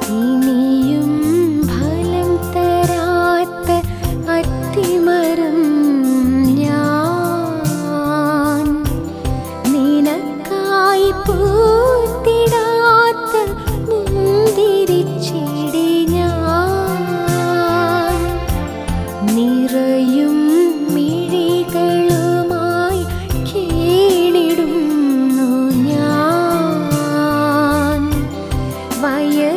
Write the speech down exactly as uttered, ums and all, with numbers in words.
ഇനിയും ഫലം തരാത്ത അത്തിമരം ഞാൻ, നിനക്കായി പൂത്തിടാത്ത മുന്തിരിച്ചെടി ഞാൻ. നിറയും മിഴികളുമായി കേണിടുന്നു ഞാൻ വയ